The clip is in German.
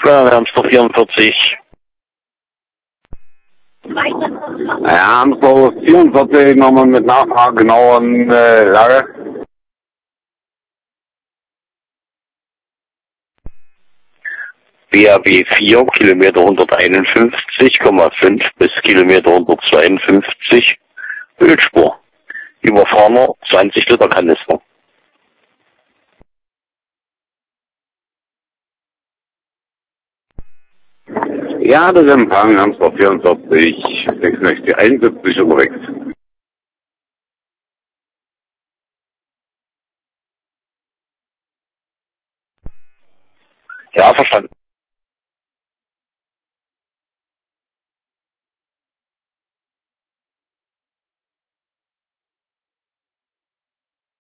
Hamster 44. Ja, Hamster 44 nochmal mit Nachfrage genaueren Lage. BAB 4, Kilometer 151,5 bis Kilometer 152, Ölspur. Überfahrener 20 Liter Kanister. Ja, das Empfang Hamster 44, 66, 71 unterwegs. Ja, verstanden.